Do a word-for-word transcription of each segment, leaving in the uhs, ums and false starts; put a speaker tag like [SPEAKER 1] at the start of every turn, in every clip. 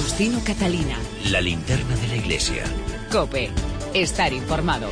[SPEAKER 1] Faustino Catalina.
[SPEAKER 2] La linterna de la iglesia.
[SPEAKER 1] COPE. Estar informado.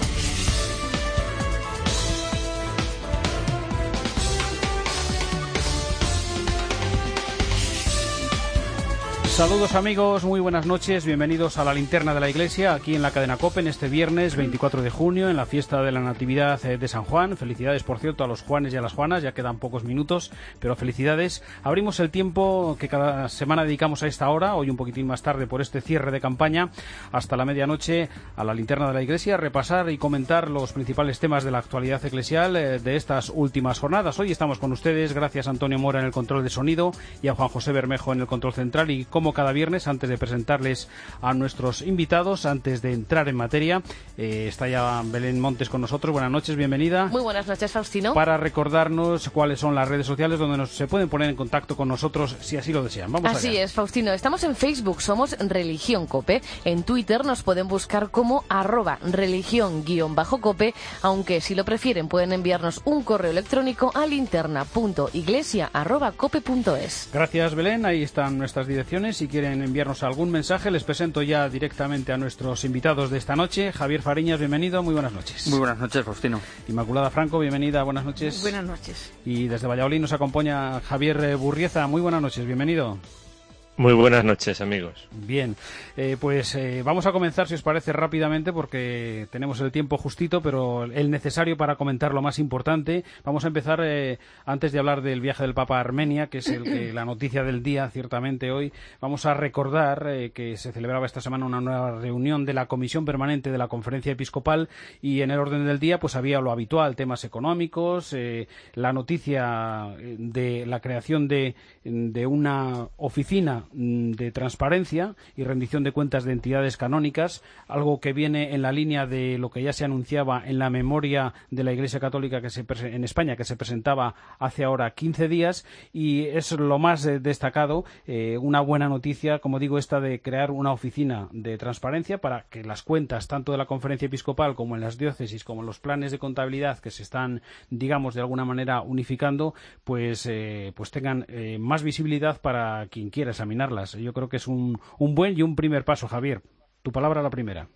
[SPEAKER 3] Saludos amigos, muy buenas noches, bienvenidos a la linterna de la iglesia, aquí en la cadena COPE, en este viernes veinticuatro de junio, en la fiesta de la Natividad de San Juan. Felicidades, por cierto, a los Juanes y a las Juanas, ya quedan pocos minutos, pero felicidades. Abrimos el tiempo que cada semana dedicamos a esta hora, hoy un poquitín más tarde por este cierre de campaña, hasta la medianoche, a la linterna de la iglesia, repasar y comentar los principales temas de la actualidad eclesial eh, de estas últimas jornadas. Hoy estamos con ustedes, gracias a Antonio Mora en el control de sonido y a Juan José Bermejo en el control central, y como cada viernes, antes de presentarles a nuestros invitados, antes de entrar en materia, eh, está ya Belén Montes con nosotros. Buenas noches, bienvenida.
[SPEAKER 4] Muy buenas noches, Faustino.
[SPEAKER 3] Para recordarnos cuáles son las redes sociales donde nos, se pueden poner en contacto con nosotros si así lo desean. Vamos
[SPEAKER 4] Así
[SPEAKER 3] allá.
[SPEAKER 4] es, Faustino. Estamos en Facebook, somos Religión Cope. En Twitter nos pueden buscar como arroba religión guión bajo cope, aunque si lo prefieren pueden enviarnos un correo electrónico a linterna punto iglesia arroba cope punto es.
[SPEAKER 3] Gracias, Belén. Ahí están nuestras direcciones. Si quieren enviarnos algún mensaje, les presento ya directamente a nuestros invitados de esta noche. Javier Fariñas, bienvenido, muy buenas noches.
[SPEAKER 5] Muy buenas noches, Faustino.
[SPEAKER 3] Inmaculada Franco, bienvenida, buenas noches.
[SPEAKER 6] Buenas noches.
[SPEAKER 3] Y desde Valladolid nos acompaña Javier Burrieza, muy buenas noches, bienvenido.
[SPEAKER 7] Muy buenas noches, amigos.
[SPEAKER 3] Bien, eh, pues eh, vamos a comenzar, si os parece, rápidamente, porque tenemos el tiempo justito, pero el necesario para comentar lo más importante. Vamos a empezar, eh, antes de hablar del viaje del Papa a Armenia, que es el que, la noticia del día, ciertamente hoy. Vamos a recordar eh, que se celebraba esta semana una nueva reunión de la Comisión Permanente de la Conferencia Episcopal, y en el orden del día pues había lo habitual, temas económicos, eh, la noticia de la creación de, de una oficina de transparencia y rendición de cuentas de entidades canónicas, algo que viene en la línea de lo que ya se anunciaba en la memoria de la Iglesia Católica que se en España, que se presentaba hace ahora quince días, y es lo más eh, destacado, eh, una buena noticia, como digo, esta de crear una oficina de transparencia para que las cuentas, tanto de la Conferencia Episcopal como en las diócesis, como en los planes de contabilidad que se están, digamos, de alguna manera unificando, pues, eh, pues tengan eh, más visibilidad para quien quiera examinar. Yo creo que es un, un buen y un primer paso. Javier, tu palabra la primera.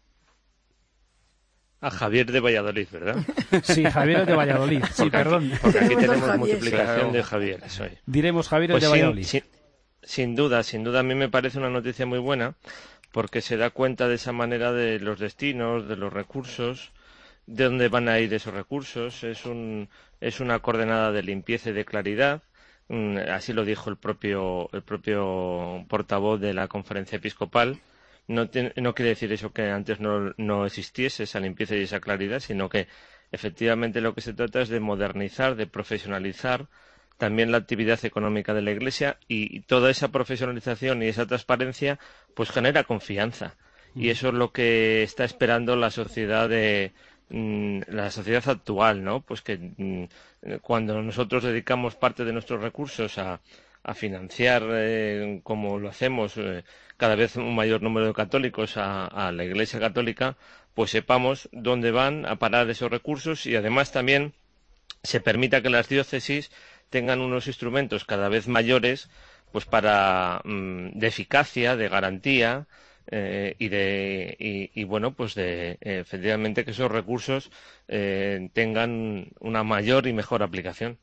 [SPEAKER 7] A Javier de Valladolid, ¿verdad?
[SPEAKER 3] Sí, Javier es de Valladolid. Sí,
[SPEAKER 7] porque
[SPEAKER 3] perdón.
[SPEAKER 7] Aquí, porque aquí tenemos
[SPEAKER 6] Javier.
[SPEAKER 7] multiplicación
[SPEAKER 5] Claro.
[SPEAKER 7] de Javier. Eso es.
[SPEAKER 3] Diremos Javier
[SPEAKER 7] Pues
[SPEAKER 3] es de
[SPEAKER 7] sin,
[SPEAKER 3] Valladolid.
[SPEAKER 7] sin, sin duda, sin duda, a mí me parece una noticia muy buena, porque se da cuenta de esa manera de los destinos, de los recursos, de dónde van a ir esos recursos. Es, un, es una coordenada de limpieza y de claridad. Así lo dijo el propio el propio portavoz de la Conferencia Episcopal. No, te, no quiere decir eso que antes no, no existiese esa limpieza y esa claridad, sino que efectivamente lo que se trata es de modernizar, de profesionalizar también la actividad económica de la Iglesia, y, y toda esa profesionalización y esa transparencia pues genera confianza. Y eso es lo que está esperando la sociedad de la sociedad actual, ¿no? Pues que mm, cuando nosotros dedicamos parte de nuestros recursos a, a financiar, eh, como lo hacemos, eh, cada vez un mayor número de católicos a, a la Iglesia Católica, pues sepamos dónde van a parar esos recursos, y además también se permita que las diócesis tengan unos instrumentos cada vez mayores, pues para mm, de eficacia, de garantía, Eh, y de y, y bueno pues de eh, efectivamente que esos recursos eh, tengan una mayor y mejor aplicación.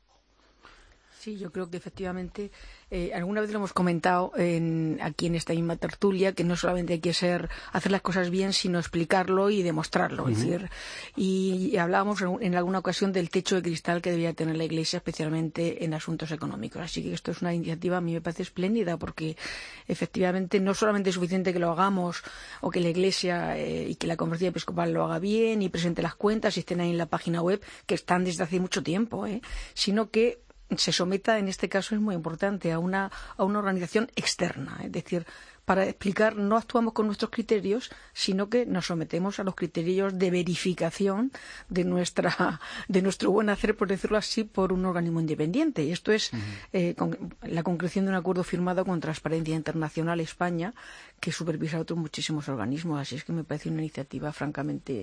[SPEAKER 6] Sí, yo creo que efectivamente, eh, alguna vez lo hemos comentado en, aquí en esta misma tertulia, que no solamente hay que ser, hacer las cosas bien, sino explicarlo y demostrarlo. Uh-huh. Es decir, y, y hablábamos en, en alguna ocasión del techo de cristal que debía tener la Iglesia, especialmente en asuntos económicos. Así que esto es una iniciativa, a mí me parece espléndida, porque efectivamente no solamente es suficiente que lo hagamos, o que la Iglesia eh, y que la Conferencia Episcopal lo haga bien y presente las cuentas y estén ahí en la página web, que están desde hace mucho tiempo, eh, sino que se someta, en este caso es muy importante, a una, a una organización externa. Es decir, para explicar, no actuamos con nuestros criterios, sino que nos sometemos a los criterios de verificación de nuestra de nuestro buen hacer, por decirlo así, por un organismo independiente. Y esto es uh-huh. eh, con, la concreción de un acuerdo firmado con Transparencia Internacional España, que supervisa a otros muchísimos organismos. Así es que me parece una iniciativa francamente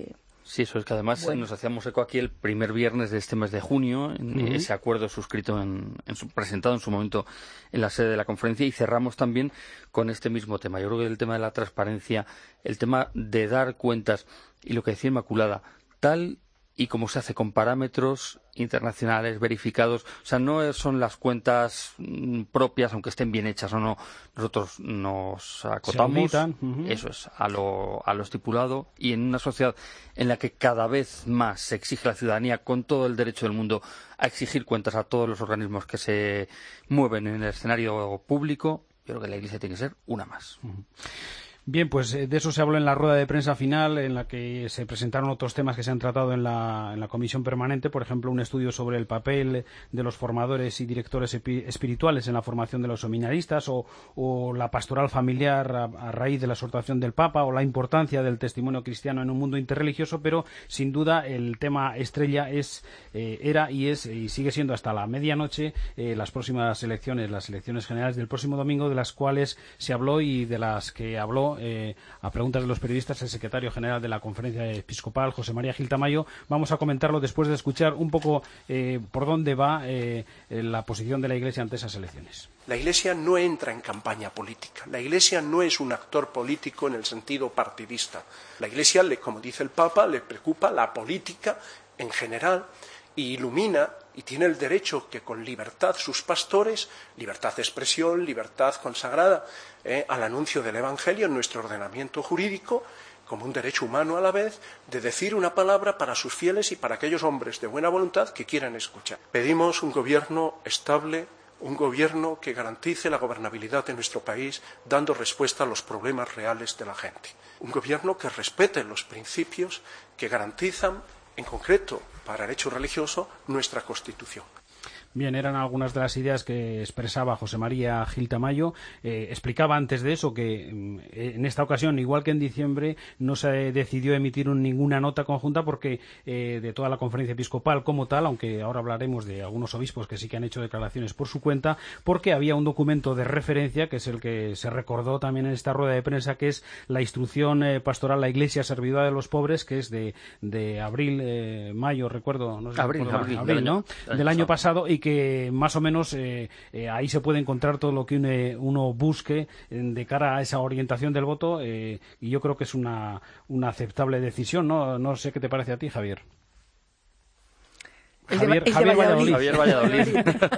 [SPEAKER 5] Sí, eso es que además bueno. nos hacíamos eco aquí el primer viernes de este mes de junio, en uh-huh. ese acuerdo suscrito, en, en su, presentado en su momento en la sede de la conferencia, y cerramos también con este mismo tema. Yo creo que el tema de la transparencia, el tema de dar cuentas, y lo que decía Inmaculada, tal y como se hace con parámetros internacionales verificados, o sea, no son las cuentas propias, aunque estén bien hechas o no, nosotros nos acotamos, uh-huh. eso es, a lo, a lo estipulado, y en una sociedad en la que cada vez más se exige a la ciudadanía, con todo el derecho del mundo, a exigir cuentas a todos los organismos que se mueven en el escenario público, yo creo que la Iglesia tiene que ser una más.
[SPEAKER 3] Uh-huh. Bien, pues de eso se habló en la rueda de prensa final, en la que se presentaron otros temas que se han tratado en la, en la comisión permanente, por ejemplo, un estudio sobre el papel de los formadores y directores epi- espirituales en la formación de los seminaristas, o, o la pastoral familiar a, a raíz de la exhortación del Papa, o la importancia del testimonio cristiano en un mundo interreligioso, pero sin duda el tema estrella es, eh, era y es y sigue siendo hasta la medianoche eh, las próximas elecciones, las elecciones generales del próximo domingo, de las cuales se habló y de las que habló Eh, a preguntas de los periodistas el secretario general de la Conferencia Episcopal, José María Gil Tamayo. Vamos a comentarlo después de escuchar un poco eh, por dónde va eh, la posición de la Iglesia ante esas elecciones.
[SPEAKER 8] La Iglesia no entra en campaña política. La Iglesia no es un actor político en el sentido partidista. La Iglesia, como dice el Papa, le preocupa la política en general y ilumina y tiene el derecho que con libertad sus pastores, libertad de expresión, libertad consagrada eh, al anuncio del Evangelio en nuestro ordenamiento jurídico, como un derecho humano a la vez, de decir una palabra para sus fieles y para aquellos hombres de buena voluntad que quieran escuchar. Pedimos un gobierno estable, un gobierno que garantice la gobernabilidad de nuestro país, dando respuesta a los problemas reales de la gente. Un gobierno que respete los principios que garantizan, en concreto, para el hecho religioso, nuestra Constitución.
[SPEAKER 3] Bien, eran algunas de las ideas que expresaba José María Gil Tamayo. Eh, explicaba antes de eso que eh, en esta ocasión, igual que en diciembre, no se decidió emitir un, ninguna nota conjunta porque eh, de toda la conferencia episcopal como tal, aunque ahora hablaremos de algunos obispos que sí que han hecho declaraciones por su cuenta, porque había un documento de referencia, que es el que se recordó también en esta rueda de prensa, que es la instrucción eh, pastoral La Iglesia Servidora de los Pobres, que es de, de abril, eh, mayo, recuerdo, no sé,
[SPEAKER 5] abril,
[SPEAKER 3] recuerdo,
[SPEAKER 5] abril,
[SPEAKER 3] abril, ¿no?
[SPEAKER 5] Del,
[SPEAKER 3] del año pasado, y que más o menos eh, eh, ahí se puede encontrar todo lo que uno, uno busque en, de cara a esa orientación del voto, eh, y yo creo que es una, una aceptable decisión, ¿no? No sé qué te parece a ti, Javier.
[SPEAKER 6] El
[SPEAKER 3] Javier,
[SPEAKER 6] de, el
[SPEAKER 3] Javier
[SPEAKER 6] de Valladolid.
[SPEAKER 5] Javier Valladolid.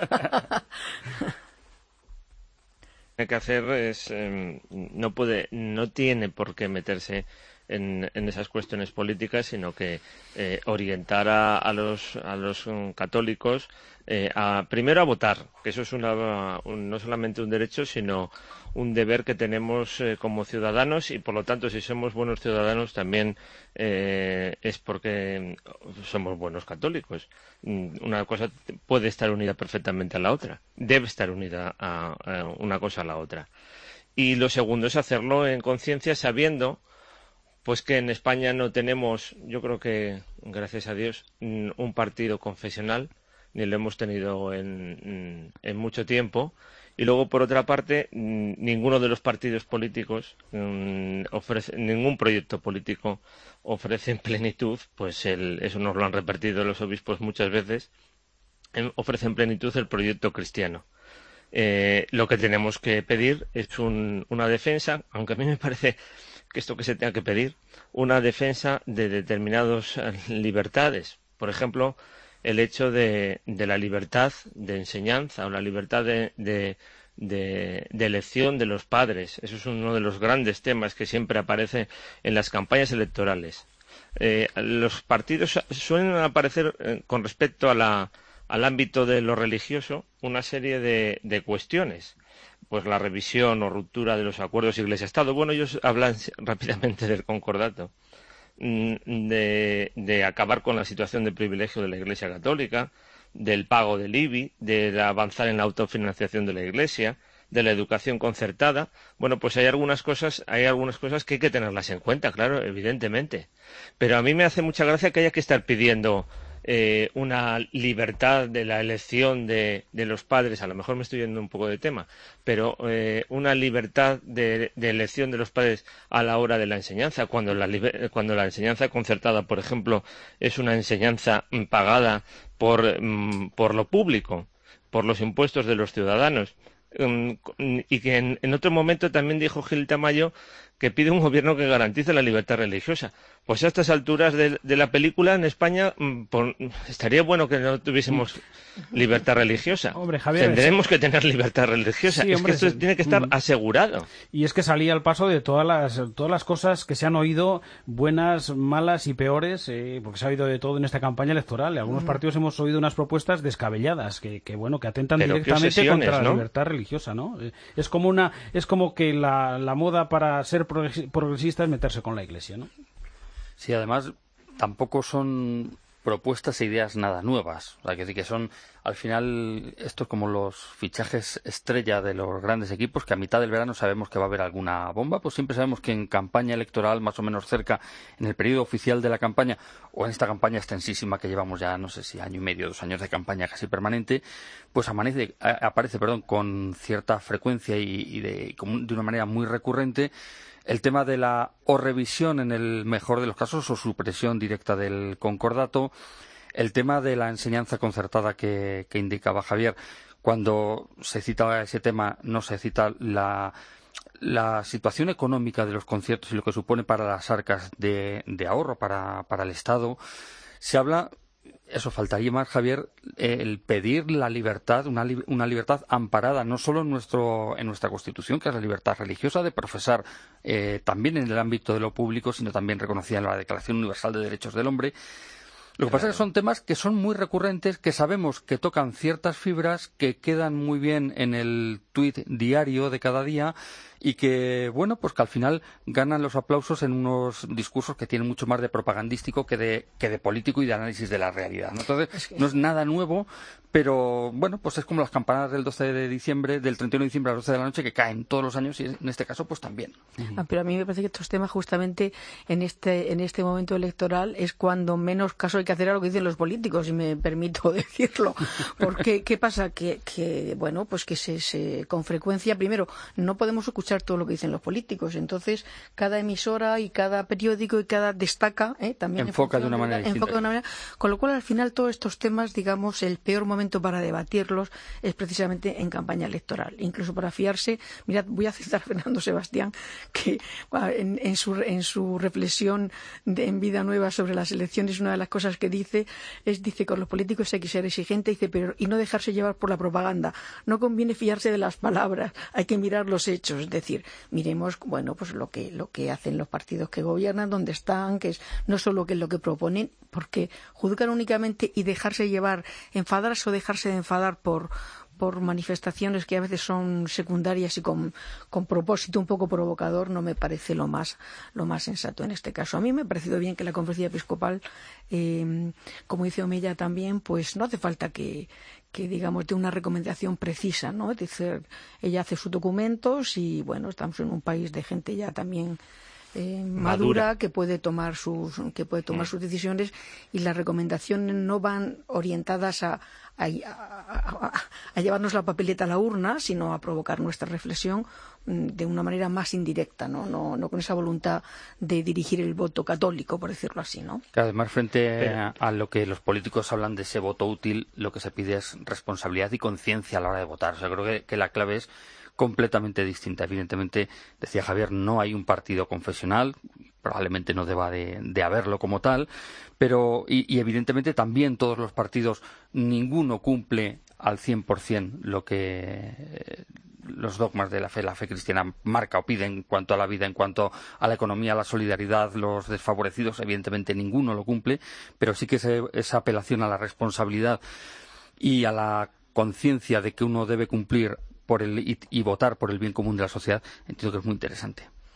[SPEAKER 7] Lo que hacer es eh, no puede, no tiene por qué meterse En, en esas cuestiones políticas, sino que eh, orientar a, a los a los um, católicos eh, a primero a votar, que eso es una, un, no solamente un derecho, sino un deber que tenemos eh, como ciudadanos, y por lo tanto, si somos buenos ciudadanos, también eh, es porque somos buenos católicos. Una cosa puede estar unida perfectamente a la otra, debe estar unida a, a una cosa a la otra. Y lo segundo es hacerlo en conciencia, sabiendo pues que en España no tenemos, yo creo que, gracias a Dios, un partido confesional, ni lo hemos tenido en, en mucho tiempo. Y luego, por otra parte, ninguno de los partidos políticos ofrece, ningún proyecto político ofrece en plenitud, pues el, eso nos lo han repetido los obispos muchas veces, ofrece en plenitud el proyecto cristiano. Eh, lo que tenemos que pedir es un, una defensa, aunque a mí me parece que esto que se tenga que pedir, una defensa de determinadas libertades. Por ejemplo, el hecho de, de la libertad de enseñanza o la libertad de, de, de, de elección de los padres. Eso es uno de los grandes temas que siempre aparece en las campañas electorales. Eh, los partidos suelen aparecer eh, con respecto a la, al ámbito de lo religioso una serie de, de cuestiones. Pues la revisión o ruptura de los acuerdos Iglesia-Estado. Bueno, ellos hablan rápidamente del concordato, de, de acabar con la situación de privilegio de la Iglesia Católica, del pago del I B I, de avanzar en la autofinanciación de la Iglesia, de la educación concertada. Bueno, pues hay algunas cosas, hay algunas cosas que hay que tenerlas en cuenta, claro, evidentemente. Pero a mí me hace mucha gracia que haya que estar pidiendo eh, una libertad de la elección de, de los padres, a lo mejor me estoy yendo un poco de tema, pero eh, una libertad de, de elección de los padres a la hora de la enseñanza, cuando la, cuando la enseñanza concertada, por ejemplo, es una enseñanza pagada por, por lo público, por los impuestos de los ciudadanos. Y que en, en otro momento también dijo Gil Tamayo que pide un gobierno que garantice la libertad religiosa. Pues a estas alturas de, de la película en España por, estaría bueno que no tuviésemos libertad religiosa.
[SPEAKER 3] Hombre, Javier,
[SPEAKER 7] tendremos que tener libertad religiosa.
[SPEAKER 3] Sí,
[SPEAKER 7] es
[SPEAKER 3] hombre,
[SPEAKER 7] que esto
[SPEAKER 3] sí.
[SPEAKER 7] tiene que estar asegurado.
[SPEAKER 3] Y es que salía al paso de todas las todas las cosas que se han oído, buenas, malas y peores, eh, porque se ha oído de todo en esta campaña electoral. En algunos partidos hemos oído unas propuestas descabelladas que, que bueno, que atentan
[SPEAKER 7] Pero
[SPEAKER 3] directamente contra la
[SPEAKER 7] ¿no?
[SPEAKER 3] libertad religiosa, ¿no? Es como una es como que la, la moda para ser progresista es meterse con la Iglesia, ¿no?
[SPEAKER 5] Sí, además tampoco son propuestas e ideas nada nuevas. O sea, que, que son, al final, esto es como los fichajes estrella de los grandes equipos, que a mitad del verano sabemos que va a haber alguna bomba, pues siempre sabemos que en campaña electoral, más o menos cerca, en el periodo oficial de la campaña, o en esta campaña extensísima que llevamos ya, no sé si año y medio, dos años de campaña casi permanente, pues amanece, a, aparece, perdón, con cierta frecuencia y, y de, como de una manera muy recurrente, el tema de la o revisión en el mejor de los casos o supresión directa del concordato, el tema de la enseñanza concertada que, que indicaba Javier. Cuando se cita ese tema no se cita la, la situación económica de los conciertos y lo que supone para las arcas de, de ahorro para, para el Estado. Se habla, eso faltaría más, Javier, el pedir la libertad, una, una libertad amparada no solo en, nuestro, en nuestra Constitución, que es la libertad religiosa de profesar eh, también en el ámbito de lo público, sino también reconocida en la Declaración Universal de Derechos del Hombre. Lo que pasa es que son temas que son muy recurrentes, que sabemos que tocan ciertas fibras, que quedan muy bien en el tuit diario de cada día y que, bueno, pues que al final ganan los aplausos en unos discursos que tienen mucho más de propagandístico que de, que de político y de análisis de la realidad, ¿no? Entonces, es que... no es nada nuevo, pero, bueno, pues es como las campanadas del doce de diciembre, del treinta y uno de diciembre a las doce de la noche, que caen todos los años y en este caso, pues también.
[SPEAKER 6] Ah, pero a mí me parece que estos temas justamente en este, en este momento electoral es cuando menos caso hay que hacer a lo que dicen los políticos, si me permito decirlo. Porque, ¿qué pasa? Que, que bueno, pues que se, se, con frecuencia, primero, no podemos escuchar todo lo que dicen los políticos. Entonces, cada emisora y cada periódico y cada destaca, ¿eh? también
[SPEAKER 5] enfoca de una manera
[SPEAKER 6] de,
[SPEAKER 5] distinta.
[SPEAKER 6] Enfoca de una manera, con lo cual, al final, todos estos temas, digamos, el peor momento para debatirlos es precisamente en campaña electoral. Incluso para fiarse, mirad, voy a citar a Fernando Sebastián, que en, en, su, en su reflexión de, en Vida Nueva sobre las elecciones, una de las cosas que dice es, dice, con los políticos hay que ser exigente, dice, pero y no dejarse llevar por la propaganda. No conviene fiarse de las palabras, hay que mirar los hechos. Es decir, miremos, bueno, pues lo que lo que hacen los partidos que gobiernan, dónde están, que es no solo qué es lo que proponen, porque juzgar únicamente y dejarse llevar, enfadarse o dejarse de enfadar por por manifestaciones que a veces son secundarias y con, con propósito un poco provocador, no me parece lo más lo más sensato en este caso. A mí me ha parecido bien que la Conferencia Episcopal, eh, como dice Omeya también, pues no hace falta que, que digamos, dé una recomendación precisa, ¿no? Es decir, ella hace sus documentos y, bueno, estamos en un país de gente ya también Eh, madura, madura que puede tomar sus que puede tomar mm. sus decisiones, y las recomendaciones no van orientadas a, a, a, a, a llevarnos la papeleta a la urna, sino a provocar nuestra reflexión de una manera más indirecta, ¿no? No, no con esa voluntad de dirigir el voto católico, por decirlo así, ¿no?
[SPEAKER 5] Que además, frente a, a lo que los políticos hablan de ese voto útil, lo que se pide es responsabilidad y conciencia a la hora de votar. O sea, creo que, que la clave es completamente distinta. Evidentemente, decía Javier, no hay un partido confesional, probablemente no deba de, de haberlo como tal, pero y, y evidentemente también todos los partidos, ninguno cumple al cien por ciento lo que eh, los dogmas de la fe, la fe cristiana marca o pide en cuanto a la vida, en cuanto a la economía, a la solidaridad, los desfavorecidos, evidentemente ninguno lo cumple, pero sí que ese, esa apelación a la responsabilidad y a la conciencia de que uno debe cumplir por el y, y votar por el bien común de la sociedad, entiendo que es muy interesante.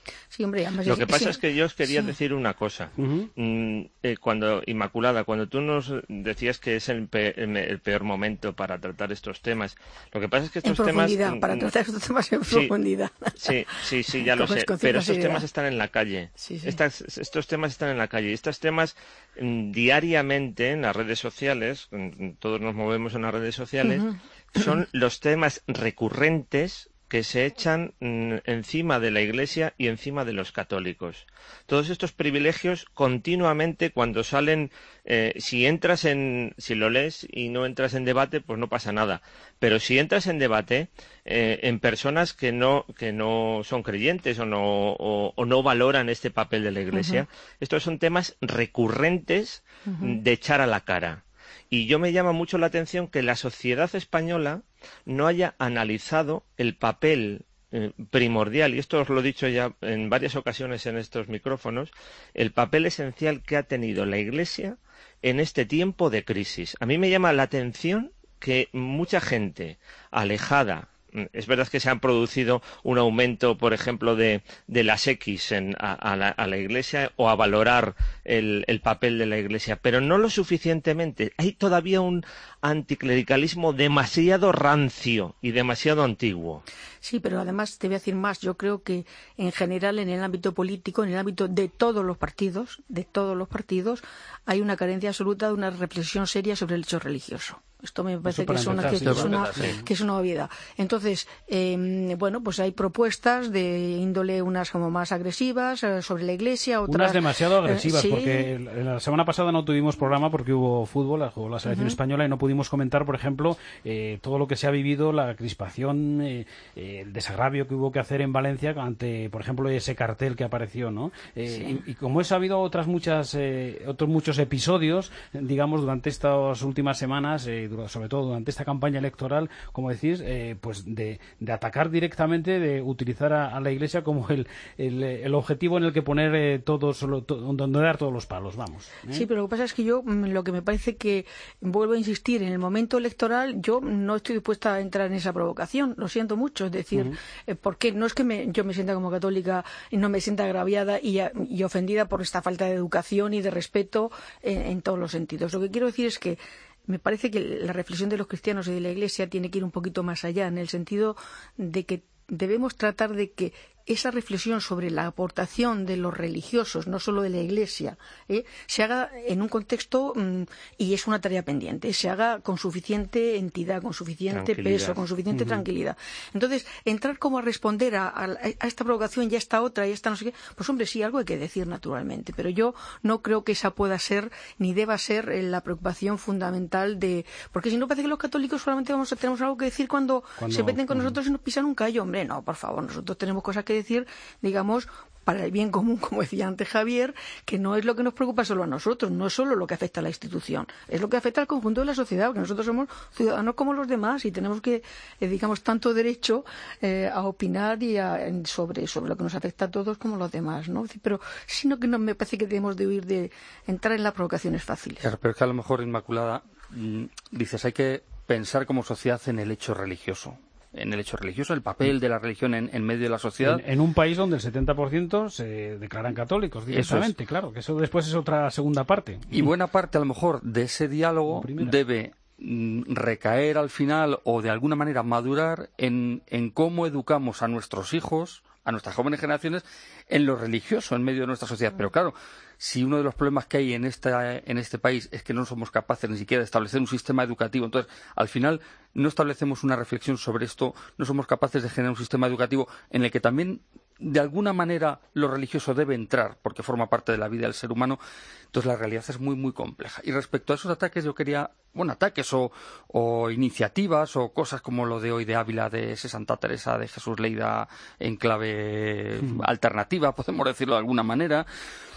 [SPEAKER 6] Sí, hombre, además
[SPEAKER 7] Lo que pasa
[SPEAKER 6] sí.
[SPEAKER 7] es que yo os quería
[SPEAKER 6] Sí.
[SPEAKER 7] decir una cosa.
[SPEAKER 3] Uh-huh.
[SPEAKER 7] Mm, eh, cuando, Inmaculada, cuando tú nos decías que es el, pe el, el peor momento para tratar estos temas, lo que pasa es que estos
[SPEAKER 6] en profundidad,
[SPEAKER 7] temas...
[SPEAKER 6] para tratar estos temas en
[SPEAKER 7] sí,
[SPEAKER 6] profundidad.
[SPEAKER 7] Sí, sí, sí, ya lo
[SPEAKER 6] Con-
[SPEAKER 7] sé.
[SPEAKER 6] con
[SPEAKER 7] Pero
[SPEAKER 6] cierta
[SPEAKER 7] estos
[SPEAKER 6] seriedad.
[SPEAKER 7] temas están en la calle.
[SPEAKER 6] Sí, sí.
[SPEAKER 7] Estas, estos temas están en la calle. Y estos temas mm, diariamente en las redes sociales, mm, todos nos movemos en las redes sociales,
[SPEAKER 6] Ujú.
[SPEAKER 7] son los temas recurrentes que se echan mm, encima de la Iglesia y encima de los católicos. Todos estos privilegios continuamente cuando salen, eh, si entras en, si lo lees y no entras en debate, pues no pasa nada. Pero si entras en debate eh, en personas que no, que no son creyentes o no, o, o no valoran este papel de la Iglesia,
[SPEAKER 6] Ujú.
[SPEAKER 7] estos son temas recurrentes
[SPEAKER 6] Ujú.
[SPEAKER 7] de echar a la cara. Y yo me llama mucho la atención que la sociedad española no haya analizado el papel eh, primordial, y esto os lo he dicho ya en varias ocasiones en estos micrófonos, el papel esencial que ha tenido la Iglesia en este tiempo de crisis. A mí me llama la atención que mucha gente alejada, es verdad que se ha producido un aumento, por ejemplo, de, de las X en, a, a, la, a la Iglesia o a valorar el, el papel de la Iglesia, pero no lo suficientemente. Hay todavía un anticlericalismo demasiado rancio y demasiado antiguo.
[SPEAKER 6] Sí, pero además te voy a decir más. Yo creo que en general en el ámbito político, en el ámbito de todos los partidos, de todos los partidos, hay una carencia absoluta de una reflexión seria sobre el hecho religioso. Esto me parece que es, una, que,
[SPEAKER 3] sí,
[SPEAKER 6] es una,
[SPEAKER 7] sí.
[SPEAKER 6] que es una obviedad. Entonces, eh, bueno, pues hay propuestas de índole, unas como más agresivas eh, sobre la Iglesia, otras...
[SPEAKER 3] Unas demasiado agresivas,
[SPEAKER 6] eh, sí.
[SPEAKER 3] porque la semana pasada no tuvimos programa porque hubo fútbol, la jugó la selección uh-huh. española y no pudimos comentar, por ejemplo, eh, todo lo que se ha vivido, la crispación, eh, eh, el desagravio que hubo que hacer en Valencia ante, por ejemplo, ese cartel que apareció, ¿no? Eh, sí. y, y como eso ha habido otras muchas, eh, otros muchos episodios, digamos, durante estas últimas semanas, eh, sobre todo durante esta campaña electoral, como decís, eh, pues de, de atacar directamente, de utilizar a, a la Iglesia como el, el, el objetivo en el que poner eh, todos, lo, to, donde dar todos los palos, vamos. ¿eh?
[SPEAKER 6] Sí, pero lo que pasa es que yo, lo que me parece que, vuelvo a insistir, en el momento electoral yo no estoy dispuesta a entrar en esa provocación, lo siento mucho, es decir, uh-huh. eh, porque no es que me, yo me sienta como católica y no me sienta agraviada y, y ofendida por esta falta de educación y de respeto en, en todos los sentidos. Lo que quiero decir es que me parece que la reflexión de los cristianos y de la Iglesia tiene que ir un poquito más allá, en el sentido de que debemos tratar de que esa reflexión sobre la aportación de los religiosos, no solo de la Iglesia, ¿eh? se haga en un contexto, mmm, y es una tarea pendiente, se haga con suficiente entidad, con suficiente peso, con suficiente uh-huh. tranquilidad. Entonces, entrar como a responder a, a, a esta provocación y a esta otra y a esta no sé qué, pues hombre, sí, algo hay que decir naturalmente, pero yo no creo que esa pueda ser, ni deba ser eh, la preocupación fundamental de... Porque si no parece que los católicos solamente vamos a, tenemos algo que decir cuando, cuando se meten con uh-huh. nosotros y nos pisan un callo. Hombre, no, por favor, nosotros tenemos cosas que decir, digamos, para el bien común, como decía antes Javier, que no es lo que nos preocupa solo a nosotros, no es solo lo que afecta a la institución, es lo que afecta al conjunto de la sociedad, porque nosotros somos ciudadanos como los demás y tenemos que, eh, digamos, tanto derecho eh, a opinar y a, sobre, sobre lo que nos afecta a todos como los demás, ¿no? Pero sino que no me parece que debemos de huir de entrar en las provocaciones fáciles.
[SPEAKER 5] Claro, pero es que a lo mejor, Inmaculada, mmm, dices, hay que pensar como sociedad en el hecho religioso. En el hecho religioso, el papel de la religión en, en medio de la sociedad.
[SPEAKER 3] En, en un país donde el setenta por ciento se declaran católicos directamente, es. Claro, que eso después es otra segunda parte.
[SPEAKER 5] Y buena parte, a lo mejor, de ese diálogo debe mm, recaer al final o de alguna manera madurar en, en cómo educamos a nuestros hijos, a nuestras jóvenes generaciones, en lo religioso, en medio de nuestra sociedad. Pero claro, si uno de los problemas que hay en, esta, en este país es que no somos capaces ni siquiera de establecer un sistema educativo, entonces al final no establecemos una reflexión sobre esto, no somos capaces de generar un sistema educativo en el que también de alguna manera lo religioso debe entrar, porque forma parte de la vida del ser humano, entonces la realidad es muy, muy compleja. Y respecto a esos ataques, yo quería, bueno, ataques o, o iniciativas o cosas como lo de hoy de Ávila, de ese Santa Teresa de Jesús leída en clave mm. alternativa, podemos decirlo de alguna manera.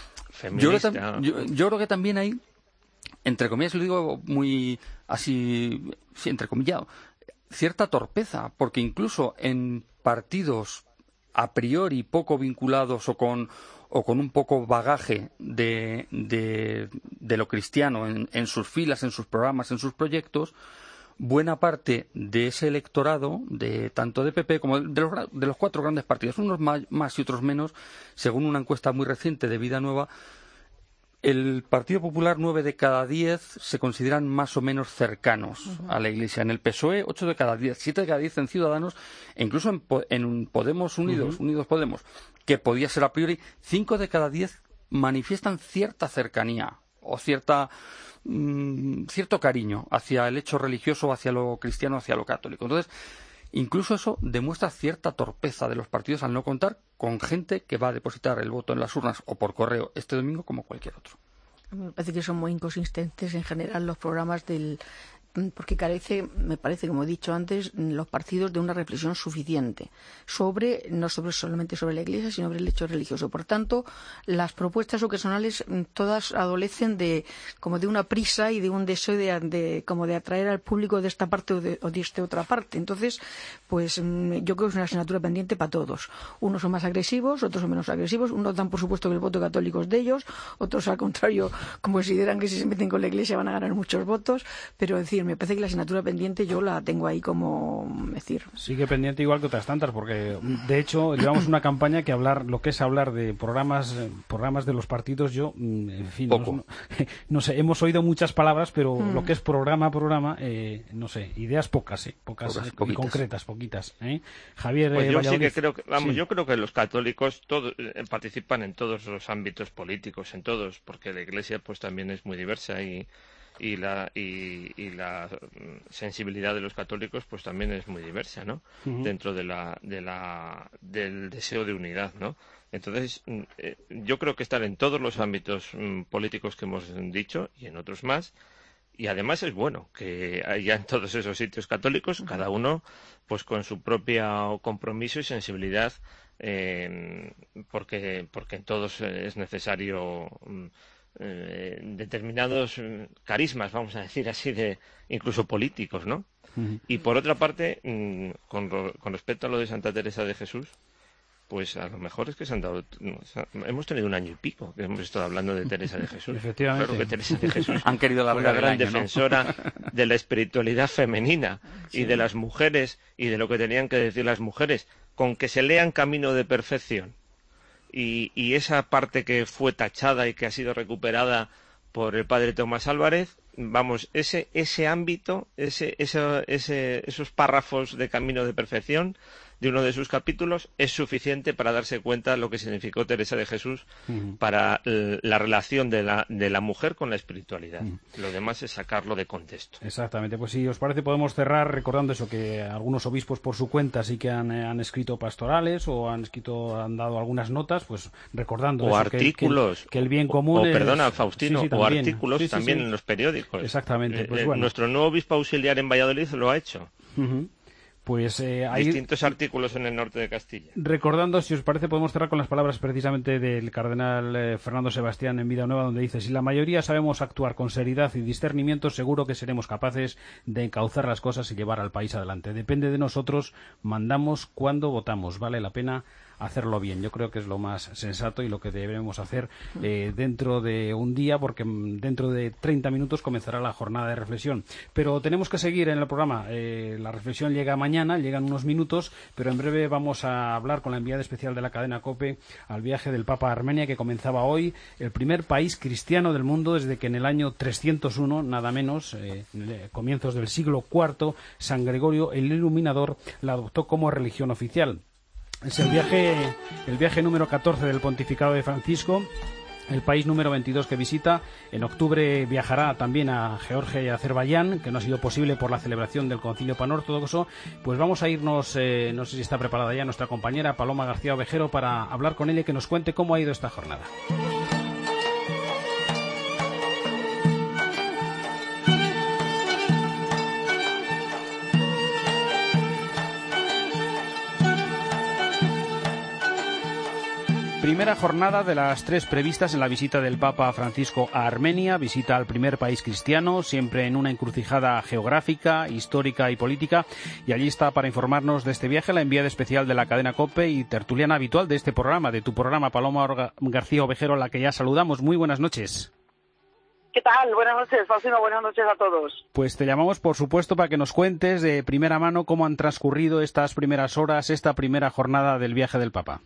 [SPEAKER 5] Yo creo, tam- yo, yo creo que también hay, entre comillas, lo digo muy así, sí, entrecomillado, cierta torpeza, porque incluso en partidos a priori poco vinculados o con, o con un poco bagaje de, de, de lo cristiano en, en sus filas, en sus programas, en sus proyectos, buena parte de ese electorado, de tanto de P P como de los, de los cuatro grandes partidos, unos más, más y otros menos, según una encuesta muy reciente de Vida Nueva, el Partido Popular, nueve de cada diez se consideran más o menos cercanos uh-huh. a la Iglesia. En el P S O E, ocho de cada diez, siete de cada diez en Ciudadanos, e incluso en, en Podemos Unidos, uh-huh. Unidos Podemos, que podía ser a priori, cinco de cada diez manifiestan cierta cercanía o cierta mmm, cierto cariño hacia el hecho religioso, hacia lo cristiano, hacia lo católico. Entonces, incluso eso demuestra cierta torpeza de los partidos al no contar con gente que va a depositar el voto en las urnas o por correo este domingo como cualquier otro.
[SPEAKER 6] A mí me parece que son muy inconsistentes en general los programas del... porque carece, me parece, como he dicho antes, los partidos de una reflexión suficiente sobre, no sobre solamente sobre la Iglesia, sino sobre el hecho religioso. Por tanto, las propuestas ocasionales todas adolecen de como de una prisa y de un deseo de, de como de atraer al público de esta parte o de, o de esta otra parte. Entonces, pues yo creo que es una asignatura pendiente para todos. Unos son más agresivos, otros son menos agresivos. Unos dan por supuesto que el voto católico es de ellos, otros al contrario consideran que si se meten con la Iglesia van a ganar muchos votos, pero es decir, me parece que la asignatura pendiente yo la tengo ahí como decir.
[SPEAKER 3] Sigue pendiente igual que otras tantas, porque de hecho llevamos una campaña que hablar, lo que es hablar de programas programas de los partidos, yo, en fin,
[SPEAKER 5] Poco.
[SPEAKER 3] No, no sé, hemos oído muchas palabras, pero
[SPEAKER 6] mm.
[SPEAKER 3] lo que es programa, programa, eh, no sé, ideas pocas, eh, pocas,
[SPEAKER 5] pocas
[SPEAKER 3] eh, y
[SPEAKER 5] poquitas.
[SPEAKER 3] concretas, poquitas. ¿eh? Javier,
[SPEAKER 7] pues
[SPEAKER 3] eh,
[SPEAKER 7] yo
[SPEAKER 3] Valladolid.
[SPEAKER 7] sí que creo que, vamos,
[SPEAKER 3] sí.
[SPEAKER 7] yo creo que los católicos todos eh, participan en todos los ámbitos políticos, en todos, porque la Iglesia pues también es muy diversa y y la y, y la sensibilidad de los católicos pues también es muy diversa, ¿no? Uh-huh. Dentro de la de la del deseo de unidad, ¿no? Entonces eh, yo creo que están en todos los ámbitos mm, políticos que hemos dicho y en otros más, y además es bueno que haya en todos esos sitios católicos, uh-huh. cada uno pues con su propio compromiso y sensibilidad, eh, porque porque en todos es necesario mm, Eh, determinados carismas, vamos a decir así, de incluso políticos, ¿no? Uh-huh. Y por otra parte, mmm, con, con respecto a lo de Santa Teresa de Jesús, pues a lo mejor es que se han dado, no, hemos tenido un año y pico que hemos estado hablando de Teresa de Jesús.
[SPEAKER 3] Efectivamente.
[SPEAKER 7] Claro que Teresa de Jesús
[SPEAKER 5] han querido
[SPEAKER 7] fue una gran
[SPEAKER 5] año,
[SPEAKER 7] defensora, ¿no? De la espiritualidad femenina
[SPEAKER 6] sí.
[SPEAKER 7] y de las mujeres y de lo que tenían que decir las mujeres, con que se lean Camino de Perfección. Y, y esa parte que fue tachada y que ha sido recuperada por el padre Tomás Álvarez, vamos, ese ese ámbito, ese, ese, ese esos párrafos de Camino de Perfección de uno de sus capítulos es suficiente para darse cuenta de lo que significó Teresa de Jesús uh-huh. para la relación de la, de la mujer con la espiritualidad. Uh-huh. Lo demás es sacarlo de contexto.
[SPEAKER 3] Exactamente. Pues si os parece podemos cerrar recordando eso, que algunos obispos por su cuenta sí que han, han escrito pastorales o han escrito han dado algunas notas, pues recordando
[SPEAKER 7] o
[SPEAKER 3] eso,
[SPEAKER 7] artículos
[SPEAKER 3] que, que, que el bien común
[SPEAKER 7] o, o
[SPEAKER 3] es...
[SPEAKER 7] perdona Faustino, sí, sí, también. o artículos sí, sí, también sí. en los periódicos.
[SPEAKER 3] Exactamente. Pues,
[SPEAKER 7] eh,
[SPEAKER 3] bueno.
[SPEAKER 7] Nuestro nuevo obispo auxiliar en Valladolid lo ha hecho.
[SPEAKER 3] Uh-huh. Pues, eh, hay...
[SPEAKER 7] distintos artículos en el norte de Castilla.
[SPEAKER 3] Recordando, si os parece, podemos cerrar con las palabras precisamente del cardenal eh, Fernando Sebastián en Vida Nueva, donde dice: si la mayoría sabemos actuar con seriedad y discernimiento, seguro que seremos capaces de encauzar las cosas y llevar al país adelante. Depende de nosotros, mandamos cuando votamos. Vale la pena hacerlo bien. Yo creo que es lo más sensato y lo que debemos hacer eh, dentro de un día, porque dentro de treinta minutos comenzará la jornada de reflexión. Pero tenemos que seguir en el programa. Eh, la reflexión llega mañana, llegan unos minutos, pero en breve vamos a hablar con la enviada especial de la cadena COPE al viaje del Papa a Armenia, que comenzaba hoy, el primer país cristiano del mundo desde que en el año trescientos uno, nada menos, eh, comienzos del siglo cuarto, San Gregorio el Iluminador la adoptó como religión oficial. Es el viaje, el viaje número catorce del pontificado de Francisco, el país número veintidós que visita. En octubre viajará también a Georgia y a Azerbaiyán, que no ha sido posible por la celebración del Concilio Panortodoxo. Pues vamos a irnos, eh, no sé si está preparada ya nuestra compañera Paloma García Ovejero para hablar con ella y que nos cuente cómo ha ido esta jornada. Primera jornada de las tres previstas en la visita del Papa Francisco a Armenia, visita al primer país cristiano, siempre en una encrucijada geográfica, histórica y política, y allí está para informarnos de este viaje la enviada especial de la cadena COPE y tertuliana habitual de este programa, de tu programa, Paloma Orga- García Ovejero, a la que ya saludamos. Muy buenas noches.
[SPEAKER 9] ¿Qué tal? Buenas noches, Faustino, buenas noches a todos.
[SPEAKER 3] Pues te llamamos, por supuesto, para que nos cuentes de primera mano cómo han transcurrido estas primeras horas, esta primera jornada del viaje del Papa.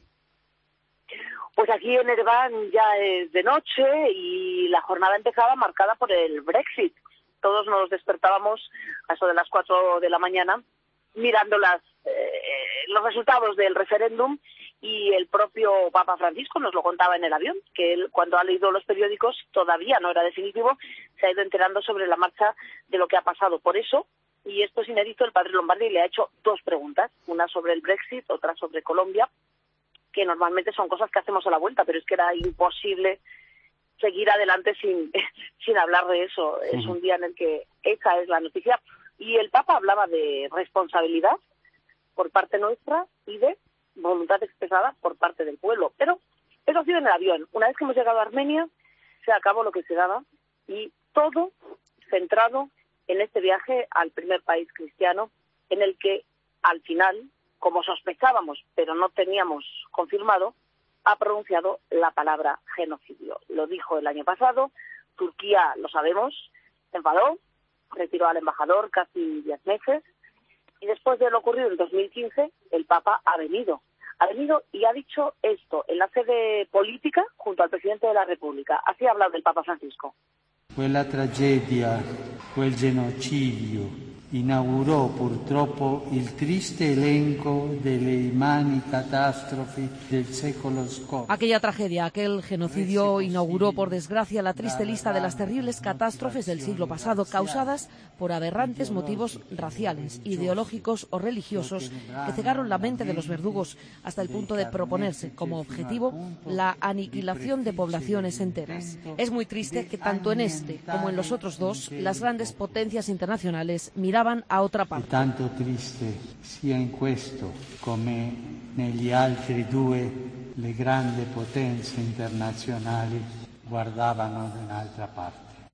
[SPEAKER 9] Pues aquí en Ereván ya es de noche y la jornada empezaba marcada por el Brexit. Todos nos despertábamos a eso de las cuatro de la mañana mirando las, eh, los resultados del referéndum, y el propio Papa Francisco nos lo contaba en el avión, que él, cuando ha leído los periódicos, todavía no era definitivo, se ha ido enterando sobre la marcha de lo que ha pasado. Por eso, y esto es inédito, el padre Lombardi le ha hecho dos preguntas, una sobre el Brexit, otra sobre Colombia, que normalmente son cosas que hacemos a la vuelta, pero es que era imposible seguir adelante sin, sin hablar de eso. Uh-huh. Es un día en el que esa es la noticia. Y el Papa hablaba de responsabilidad por parte nuestra y de voluntad expresada por parte del pueblo. Pero eso ha sido en el avión. Una vez que hemos llegado a Armenia, se acabó lo que se daba, y todo centrado en este viaje al primer país cristiano, en el que al final, como sospechábamos, pero no teníamos confirmado, ha pronunciado la palabra genocidio. Lo dijo el año pasado, Turquía, lo sabemos, se enfadó, retiró al embajador casi diez meses, y después de lo ocurrido en dos mil quince, el Papa ha venido, ha venido y ha dicho esto en la sede política junto al presidente de la República. Así ha hablado el Papa Francisco.
[SPEAKER 10] Quella tragedia, quel genocidio, inaugurò purtroppo il triste elenco delle immani catastrofi del secolo scorso.
[SPEAKER 11] Aquella tragedia, aquel genocidio inauguró, por desgracia, la triste lista de las terribles catástrofes del siglo pasado causadas por aberrantes motivos raciales, ideológicos o religiosos que cegaron la mente de los verdugos hasta el punto de proponerse como objetivo la aniquilación de poblaciones enteras. Es muy triste que tanto en este como en los otros dos las grandes potencias internacionales miraban a otra parte.
[SPEAKER 10] Tanto triste sia in questo come negli altri due le grandi potenze internazionali guardavano da un'altra parte.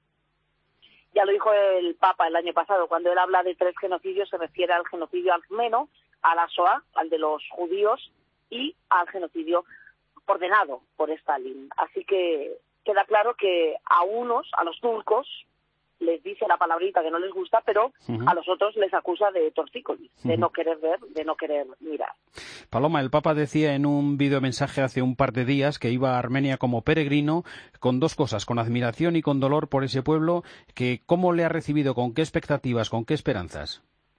[SPEAKER 9] Ya lo dijo el Papa el año pasado, cuando él habla de tres genocidios se refiere al genocidio armenio, a la Shoah, al de los judíos, y al genocidio ordenado por Stalin. Así que queda claro que a unos, a los turcos, les dice la palabrita que no les gusta, pero uh-huh. a los otros les acusa de tortícolis, de uh-huh. no querer ver, de no querer mirar.
[SPEAKER 3] Paloma, el Papa decía en un videomensaje hace un par de días que iba a Armenia como peregrino con dos cosas, con admiración y con dolor por ese pueblo, que ¿cómo le ha recibido? ¿Con qué expectativas? ¿Con qué esperanzas?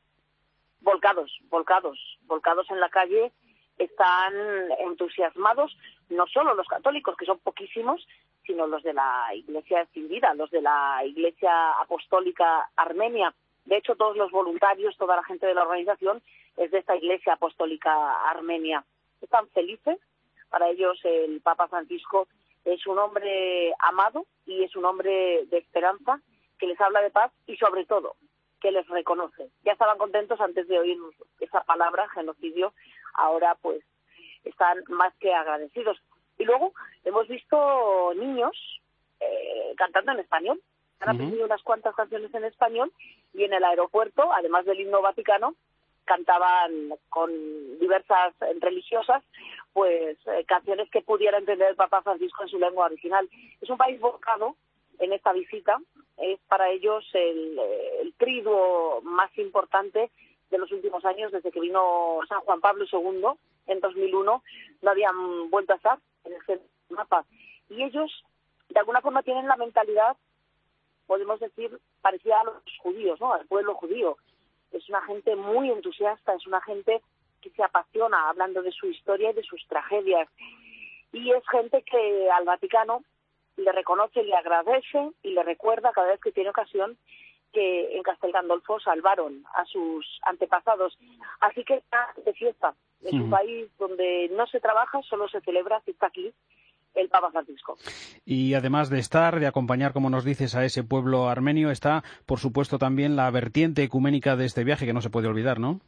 [SPEAKER 9] Volcados, volcados, volcados en la calle. Están entusiasmados no solo los católicos, que son poquísimos, sino los de la Iglesia extendida, los de la Iglesia Apostólica Armenia. De hecho, todos los voluntarios, toda la gente de la organización es de esta Iglesia Apostólica Armenia. Están felices. Para ellos el Papa Francisco es un hombre amado y es un hombre de esperanza, que les habla de paz y, sobre todo, que les reconoce. Ya estaban contentos antes de oír esa palabra, genocidio. Ahora, pues, están más que agradecidos. Y luego hemos visto niños eh, cantando en español. Han aprendido uh-huh. unas cuantas canciones en español, y en el aeropuerto, además del himno vaticano, cantaban con diversas religiosas pues eh, canciones que pudiera entender el Papa Francisco en su lengua original. Es un país volcado en esta visita. Es para ellos el, el triduo más importante de los últimos años, desde que vino San Juan Pablo segundo en dos mil uno, no habían vuelto a estar en ese mapa. Y ellos, de alguna forma, tienen la mentalidad, podemos decir, parecida a los judíos, ¿no? Al pueblo judío. Es una gente muy entusiasta, es una gente que se apasiona hablando de su historia y de sus tragedias. Y es gente que al Vaticano le reconoce, le agradece y le recuerda cada vez que tiene ocasión que en Castel Gandolfo salvaron a sus antepasados. Así que está de fiesta. Es un país donde no se trabaja, solo se celebra, que está aquí el Papa Francisco.
[SPEAKER 3] Y además de estar, de acompañar, como nos dices, a ese pueblo armenio, está, por supuesto, también la vertiente ecuménica de este viaje, que no se puede olvidar, ¿no?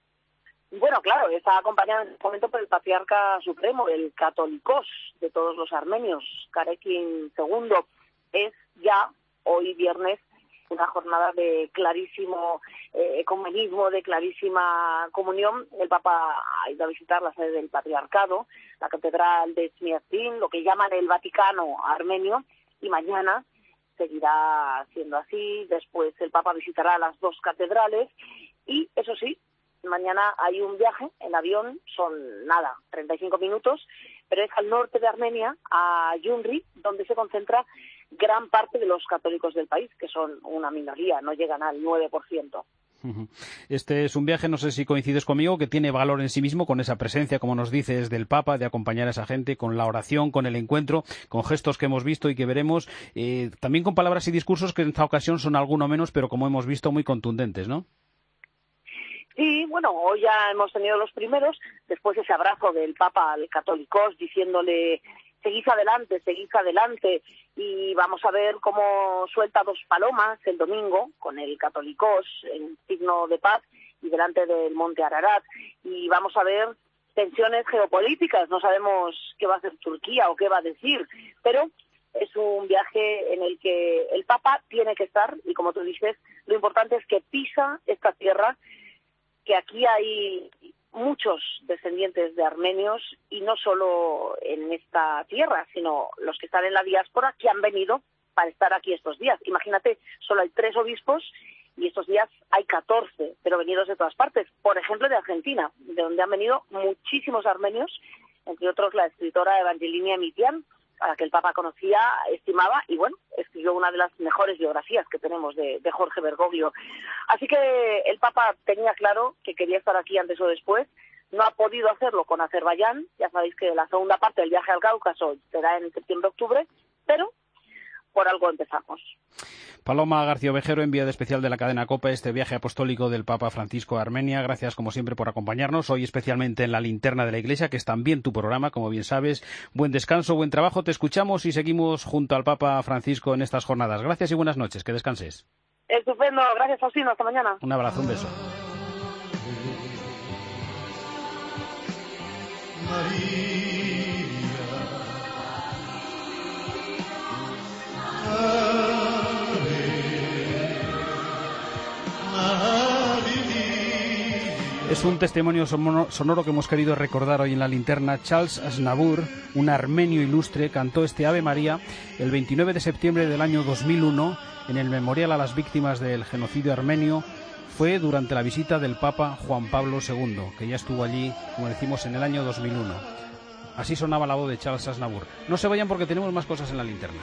[SPEAKER 9] Bueno, claro, está acompañado en este momento por el Patriarca Supremo, el Católicos de todos los armenios, Karekin segundo. Es ya, hoy viernes, una jornada de clarísimo eh, ecumenismo, de clarísima comunión. El Papa ha ido a visitar la sede del Patriarcado, la Catedral de Smiatin, lo que llaman el Vaticano armenio, y mañana seguirá siendo así. Después el Papa visitará las dos catedrales y, eso sí, mañana hay un viaje en avión, son nada, treinta y cinco minutos, pero es al norte de Armenia, a Gyumri, donde se concentra gran parte de los católicos del país, que son una minoría, no llegan al nueve por ciento.
[SPEAKER 3] Este es un viaje, no sé si coincides conmigo, que tiene valor en sí mismo, con esa presencia, como nos dices, del Papa, de acompañar a esa gente, con la oración, con el encuentro, con gestos que hemos visto y que veremos, eh, también con palabras y discursos que en esta ocasión son alguno menos, pero como hemos visto, muy contundentes, ¿no?
[SPEAKER 9] Sí, bueno, hoy ya hemos tenido los primeros, después ese abrazo del Papa al Católicos diciéndole seguís adelante, seguís adelante, y vamos a ver cómo suelta dos palomas el domingo con el Católicos en signo de paz y delante del Monte Ararat, y vamos a ver tensiones geopolíticas, no sabemos qué va a hacer Turquía o qué va a decir, pero es un viaje en el que el Papa tiene que estar, y como tú dices, lo importante es que pisa esta tierra, que aquí hay muchos descendientes de armenios, y no solo en esta tierra, sino los que están en la diáspora, que han venido para estar aquí estos días. Imagínate, solo hay tres obispos y estos días hay catorce, pero venidos de todas partes. Por ejemplo, de Argentina, de donde han venido muchísimos armenios, entre otros la escritora Evangelina Mitian, a la que el Papa conocía, estimaba, y bueno, escribió una de las mejores biografías que tenemos de, de Jorge Bergoglio. Así que el Papa tenía claro que quería estar aquí antes o después. No ha podido hacerlo con Azerbaiyán, ya sabéis que la segunda parte del viaje al Cáucaso será en septiembre-octubre, pero por algo empezamos.
[SPEAKER 3] Paloma García Ovejero, enviada especial de la cadena COPE, este viaje apostólico del Papa Francisco a Armenia. Gracias, como siempre, por acompañarnos. Hoy especialmente en La Linterna de la Iglesia, que es también tu programa, como bien sabes. Buen descanso, buen trabajo. Te escuchamos y seguimos junto al Papa Francisco en estas jornadas. Gracias y buenas noches. Que descanses.
[SPEAKER 9] Estupendo. Gracias, Faustino. Hasta mañana.
[SPEAKER 3] Un abrazo, un beso. Es un testimonio sonoro que hemos querido recordar hoy en La Linterna. Charles Aznavour, un armenio ilustre, cantó este Ave María el veintinueve de septiembre del año dos mil uno en el memorial a las víctimas del genocidio armenio. Fue durante la visita del Papa Juan Pablo segundo, que ya estuvo allí, como decimos, en el año dos mil uno. Así sonaba la voz de Charles Aznavour. No se vayan porque tenemos más cosas en La Linterna.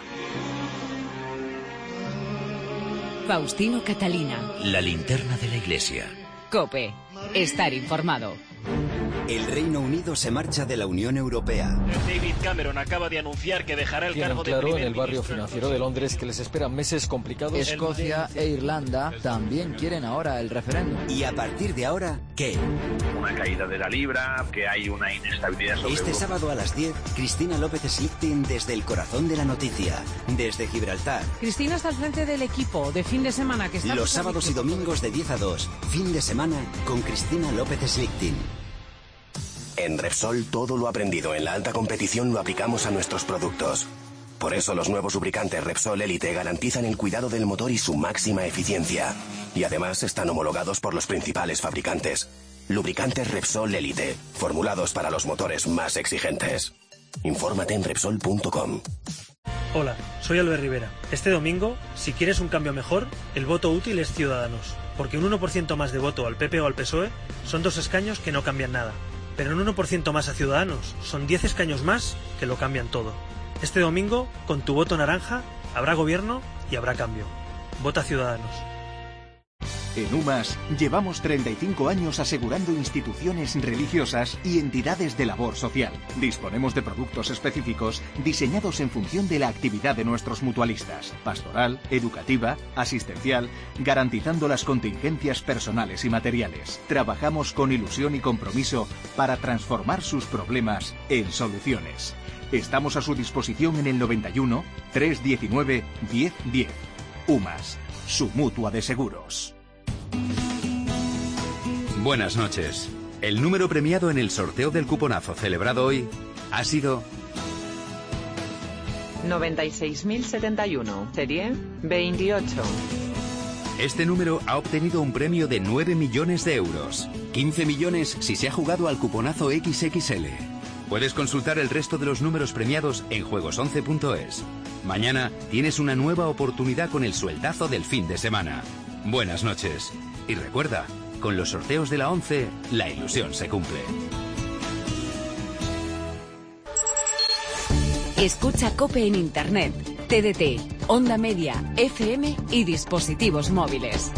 [SPEAKER 1] Faustino Catalina.
[SPEAKER 2] La Linterna de la Iglesia.
[SPEAKER 1] COPE. Estar informado.
[SPEAKER 12] El Reino Unido se marcha de la Unión Europea.
[SPEAKER 13] David Cameron acaba de anunciar que dejará el
[SPEAKER 14] Tienen
[SPEAKER 13] cargo
[SPEAKER 14] claro
[SPEAKER 13] de primer
[SPEAKER 14] en el barrio
[SPEAKER 13] ministro.
[SPEAKER 14] financiero de Londres que les esperan meses complicados.
[SPEAKER 15] Escocia e Irlanda también quieren ahora el referéndum.
[SPEAKER 12] ¿Y a partir de ahora qué?
[SPEAKER 16] Una caída de la libra, que hay una inestabilidad sobre
[SPEAKER 12] Este
[SPEAKER 16] Europa.
[SPEAKER 12] sábado a las diez, Cristina López Slichting desde el corazón de la noticia, desde Gibraltar.
[SPEAKER 17] Cristina está al frente del equipo de fin de semana que está...
[SPEAKER 12] Los sábados y domingos de diez a dos, fin de semana con Cristina López Slichting.
[SPEAKER 18] En Repsol todo lo aprendido en la alta competición lo aplicamos a nuestros productos. Por eso los nuevos lubricantes Repsol Elite garantizan el cuidado del motor y su máxima eficiencia. Y además están homologados por los principales fabricantes. Lubricantes Repsol Elite, formulados para los motores más exigentes. Infórmate en Repsol punto com.
[SPEAKER 19] Hola, soy Albert Rivera. Este domingo, si quieres un cambio mejor, el voto útil es Ciudadanos. Porque un uno por ciento más de voto al P P o al P S O E son dos escaños que no cambian nada. Pero un uno por ciento más a Ciudadanos son diez escaños más que lo cambian todo. Este domingo, con tu voto naranja, habrá gobierno y habrá cambio. Vota Ciudadanos.
[SPEAKER 20] En UMAS llevamos treinta y cinco años asegurando instituciones religiosas y entidades de labor social. Disponemos de productos específicos diseñados en función de la actividad de nuestros mutualistas, pastoral, educativa, asistencial, garantizando las contingencias personales y materiales. Trabajamos con ilusión y compromiso para transformar sus problemas en soluciones. Estamos a su disposición en el noventa y uno, trescientos diecinueve, diez diez. UMAS, su mutua de seguros.
[SPEAKER 21] Buenas noches. El número premiado en el sorteo del cuponazo celebrado hoy ha sido
[SPEAKER 22] noventa y seis mil setenta y uno, serie veintiocho.
[SPEAKER 21] Este número ha obtenido un premio de nueve millones de euros. quince millones si se ha jugado al cuponazo equis equis ele. Puedes consultar el resto de los números premiados en juegos once punto es. Mañana tienes una nueva oportunidad con el sueldazo del fin de semana. Buenas noches. Y recuerda, con los sorteos de la once, la ilusión se cumple.
[SPEAKER 1] Escucha COPE en Internet, T D T, Onda Media, F M y dispositivos móviles.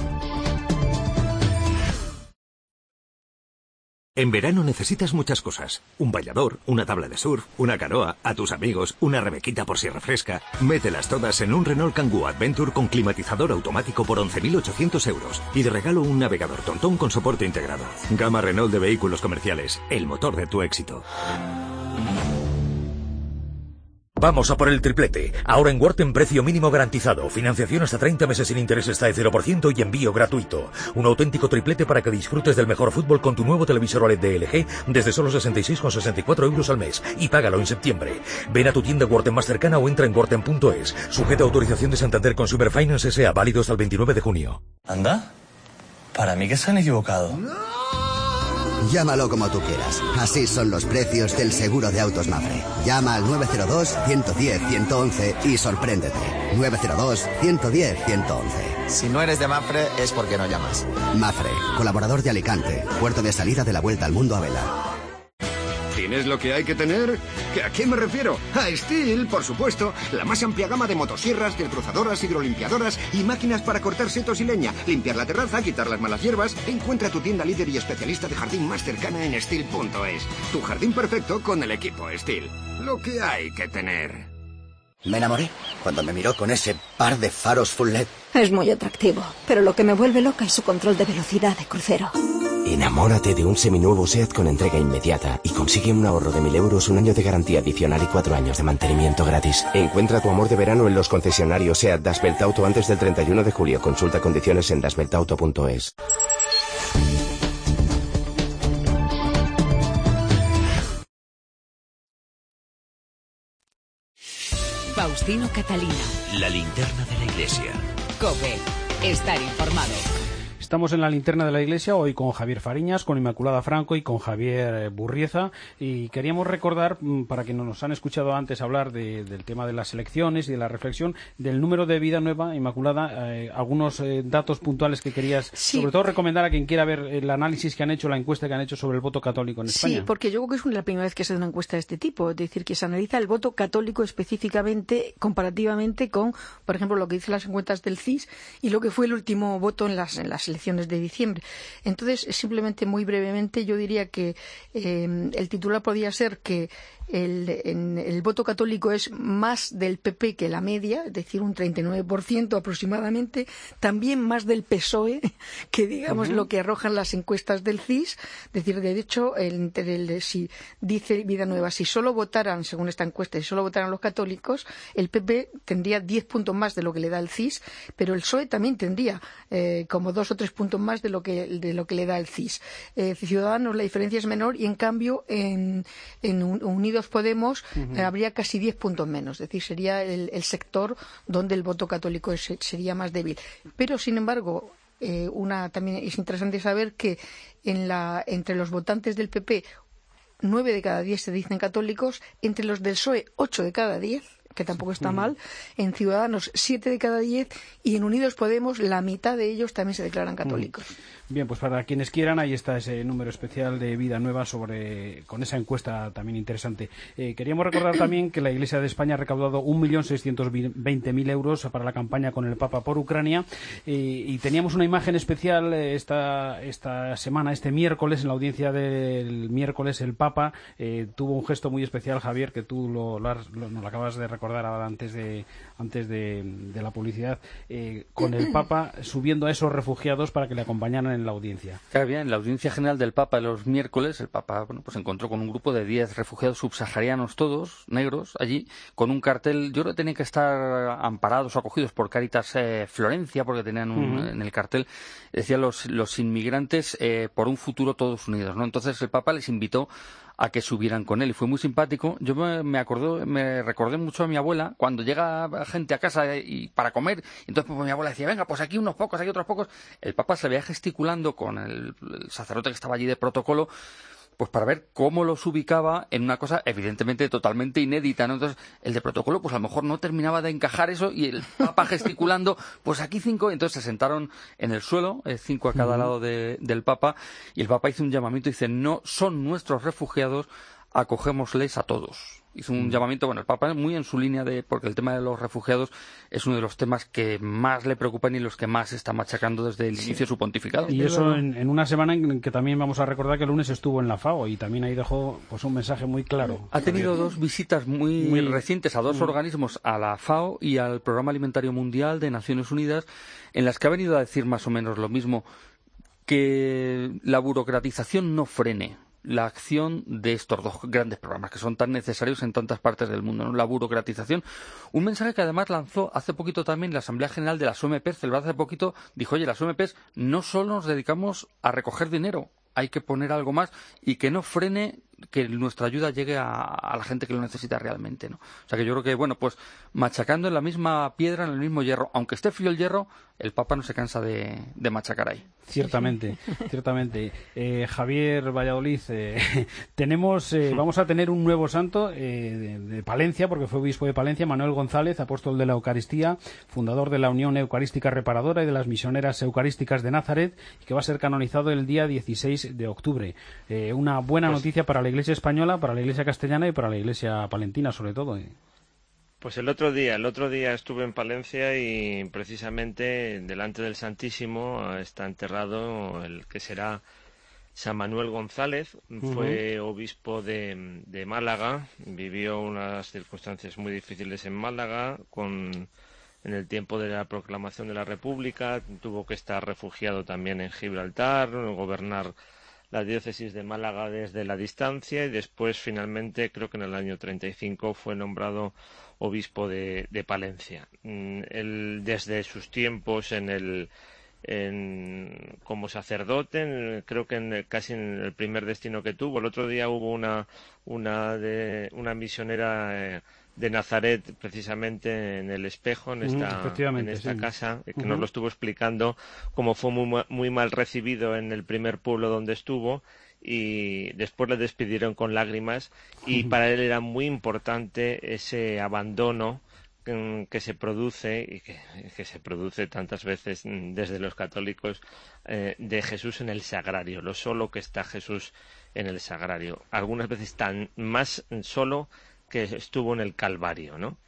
[SPEAKER 4] En verano necesitas muchas cosas. Un bañador, una tabla de surf, una canoa, a tus amigos, una rebequita por si refresca. Mételas todas en un Renault Kangoo Adventure con climatizador automático por once mil ochocientos euros. Y de regalo un navegador Tontón con soporte integrado. Gama Renault de vehículos comerciales. El motor de tu éxito.
[SPEAKER 8] Vamos a por el triplete. Ahora en Worten precio mínimo garantizado. Financiación hasta treinta meses sin interés hasta de cero por ciento y envío gratuito. Un auténtico triplete para que disfrutes del mejor fútbol con tu nuevo televisor O L E D de L G desde solo sesenta y seis con sesenta y cuatro euros al mes. Y págalo en septiembre. Ven a tu tienda Worten más cercana o entra en worten punto es. Sujeto a autorización de Santander Consumer Finance S A válido hasta el veintinueve de junio.
[SPEAKER 23] ¿Anda? Para mí que se han equivocado.
[SPEAKER 24] Llámalo como tú quieras. Así son los precios del seguro de autos Mafre. Llama al nueve cero dos, uno uno cero, uno uno uno y sorpréndete. nueve cero dos, uno uno cero, uno uno uno.
[SPEAKER 25] Si no eres de Mafre es porque no llamas.
[SPEAKER 24] Mafre, colaborador de Alicante, puerto de salida de la Vuelta al Mundo a vela.
[SPEAKER 26] ¿Tienes lo que hay que tener? ¿A qué me refiero? A Stihl, por supuesto. La más amplia gama de motosierras, desbrozadoras, hidrolimpiadoras y máquinas para cortar setos y leña, limpiar la terraza, quitar las malas hierbas. Encuentra tu tienda líder y especialista de jardín más cercana en stihl punto es. Tu jardín perfecto con el equipo Stihl. Lo que hay que tener.
[SPEAKER 24] Me enamoré cuando me miró con ese par de faros full L E D.
[SPEAKER 27] Es muy atractivo, pero lo que me vuelve loca es su control de velocidad de crucero.
[SPEAKER 18] Enamórate de un seminuevo SEAT con entrega inmediata y consigue un ahorro de mil euros, un año de garantía adicional y cuatro años de mantenimiento gratis. Encuentra tu amor de verano en los concesionarios SEAT Das Welt Auto antes del treinta y uno de julio. Consulta condiciones en das welt auto punto es.
[SPEAKER 1] Faustino Catalina.
[SPEAKER 2] La linterna de la iglesia.
[SPEAKER 1] COPE. Estar informado.
[SPEAKER 3] Estamos en la linterna de la iglesia hoy con Javier Fariñas, con Inmaculada Franco y con Javier Burrieza, y queríamos recordar, para quienes nos han escuchado antes hablar de, del tema de las elecciones y de la reflexión, del número de Vida Nueva, Inmaculada, eh, algunos eh, datos puntuales que querías, sí. sobre todo recomendar a quien quiera ver el análisis que han hecho, la encuesta que han hecho sobre el voto católico en España.
[SPEAKER 6] Sí, porque yo creo que es la primera vez que se hace una encuesta de este tipo, es decir, que se analiza el voto católico específicamente, comparativamente con, por ejemplo, lo que dicen las encuestas del C I S y lo que fue el último voto en las, en las elecciones de diciembre. Entonces, simplemente muy brevemente, yo diría que eh, el titular podría ser que el, en, el voto católico es más del P P que la media, es decir, un treinta y nueve por ciento aproximadamente, también más del P S O E que, digamos, uh-huh. lo que arrojan las encuestas del C I S. Es decir, de hecho, el, el, si dice Vida Nueva, si solo votaran, según esta encuesta, si solo votaran los católicos, el P P tendría diez puntos más de lo que le da el C I S, pero el P S O E también tendría eh, como dos o tres puntos más de lo que, de lo que le da el C I S. Eh, Ciudadanos, la diferencia es menor y, en cambio, en, en Unidos Podemos uh-huh. eh, habría casi diez puntos menos, es decir, sería el, el sector donde el voto católico es, sería más débil. Pero, sin embargo, eh, una, también es interesante saber que en la, entre los votantes del P P, nueve de cada diez se dicen católicos, entre los del P S O E, ocho de cada diez, que tampoco está mal, en Ciudadanos siete de cada diez y en Unidos Podemos la mitad de ellos también se declaran católicos.
[SPEAKER 3] Bien, pues para quienes quieran, ahí está ese número especial de Vida Nueva sobre con esa encuesta también interesante. Eh, queríamos recordar también que la Iglesia de España ha recaudado un millón seiscientos veinte mil euros para la campaña con el Papa por Ucrania, eh, y teníamos una imagen especial esta, esta semana, este miércoles, en la audiencia del miércoles, el Papa eh, tuvo un gesto muy especial, Javier, que tú lo, lo, lo, nos lo acabas de recordar ahora antes de, antes de, de la publicidad, eh, con el Papa subiendo a esos refugiados para que le acompañaran en la audiencia.
[SPEAKER 5] Claro, bien, en la audiencia general del Papa los miércoles, el Papa bueno, pues se encontró con un grupo de diez refugiados subsaharianos, todos negros, allí, con un cartel. Yo creo que tenían que estar amparados o acogidos por Cáritas eh, Florencia, porque tenían un, uh-huh. en el cartel, decía los, los inmigrantes eh, por un futuro todos unidos, ¿no? Entonces el Papa les invitó a que subieran con él y fue muy simpático. Yo me, me acordó, me recordé mucho a mi abuela cuando llega gente a casa y para comer, y entonces pues, mi abuela decía, venga, pues aquí unos pocos, aquí otros pocos. El Papa se veía gesticulando con el, el sacerdote que estaba allí de protocolo pues para ver cómo los ubicaba en una cosa evidentemente totalmente inédita, ¿no? Entonces, el de protocolo, pues a lo mejor no terminaba de encajar eso, y el Papa gesticulando, pues aquí cinco, entonces se sentaron en el suelo, eh, cinco a cada uh-huh. lado de, del Papa, y el Papa hizo un llamamiento y dice, no son nuestros refugiados, acogémosles a todos. Hizo un mm. llamamiento, bueno, el Papa muy en su línea de, porque el tema de los refugiados es uno de los temas que más le preocupan y los que más está machacando desde el sí. inicio de su pontificado.
[SPEAKER 3] Y eso en, en una semana en que también vamos a recordar que el lunes estuvo en la FAO y también ahí dejó pues un mensaje muy claro.
[SPEAKER 5] Ha tenido dos visitas muy, muy recientes a dos muy... organismos, a la FAO y al Programa Alimentario Mundial de Naciones Unidas, en las que ha venido a decir más o menos lo mismo, que la burocratización no frene la acción de estos dos grandes programas que son tan necesarios en tantas partes del mundo, ¿no? La burocratización. Un mensaje que además lanzó hace poquito también la Asamblea General de las O M P, celebrada hace poquito, dijo, oye, las O M P no solo nos dedicamos a recoger dinero, hay que poner algo más y que no frene que nuestra ayuda llegue a, a la gente que lo necesita realmente, ¿no? O sea que yo creo que, bueno, pues machacando en la misma piedra, en el mismo hierro, aunque esté frío el hierro, el Papa no se cansa de, de machacar ahí.
[SPEAKER 3] Ciertamente, ciertamente. Eh, Javier Valladolid, eh, tenemos, eh, vamos a tener un nuevo santo eh, de, de Palencia, porque fue obispo de Palencia, Manuel González, apóstol de la Eucaristía, fundador de la Unión Eucarística Reparadora y de las Misioneras Eucarísticas de Nazaret, y que va a ser canonizado el día dieciséis de octubre. Eh, una buena pues, noticia para la Iglesia española, para la Iglesia castellana y para la Iglesia palentina, sobre todo. Eh.
[SPEAKER 7] Pues el otro día, el otro día estuve en Palencia y precisamente delante del Santísimo está enterrado el que será San Manuel González. Uh-huh. Fue obispo de, de Málaga, vivió unas circunstancias muy difíciles en Málaga, con en el tiempo de la proclamación de la República, tuvo que estar refugiado también en Gibraltar, gobernar la diócesis de Málaga desde la distancia y después finalmente, creo que en el año treinta y cinco, fue nombrado obispo de, de Palencia. Él, desde sus tiempos en el en, como sacerdote, en, creo que en, casi en el primer destino que tuvo. El otro día hubo una una de una misionera eh, de Nazaret, precisamente en El Espejo, en esta, en esta sí. casa, que uh-huh. nos lo estuvo explicando, cómo fue muy, muy mal recibido en el primer pueblo donde estuvo, y después le despidieron con lágrimas, y uh-huh. para él era muy importante ese abandono que, que se produce, y que, que se produce tantas veces desde los católicos, eh, de Jesús en el sagrario, lo solo que está Jesús en el sagrario. Algunas veces tan más solo que estuvo en el Calvario, ¿no?